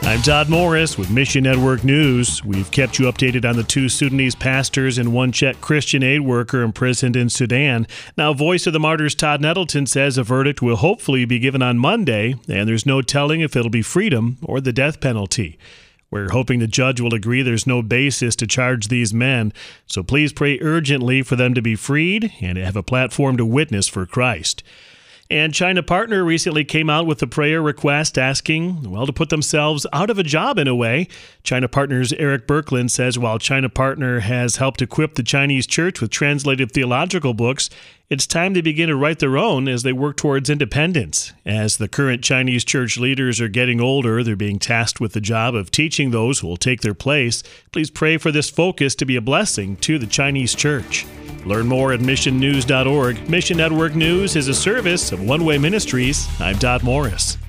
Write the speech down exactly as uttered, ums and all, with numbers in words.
I'm Todd Morris with Mission Network News. We've kept you updated on the two Sudanese pastors and one Czech Christian aid worker imprisoned in Sudan. Now, Voice of the Martyrs Todd Nettleton says a verdict will hopefully be given on Monday, and there's no telling if it'll be freedom or the death penalty. We're hoping the judge will agree there's no basis to charge these men, so please pray urgently for them to be freed and to have a platform to witness for Christ. And China Partner recently came out with a prayer request asking, well, to put themselves out of a job in a way. China Partner's Eric Birkeland says while China Partner has helped equip the Chinese church with translated theological books, it's time to begin to write their own as they work towards independence. As the current Chinese church leaders are getting older, they're being tasked with the job of teaching those who will take their place. Please pray for this focus to be a blessing to the Chinese church. Learn more at mission news dot org. Mission Network News is a service of One Way Ministries. I'm Todd Morris.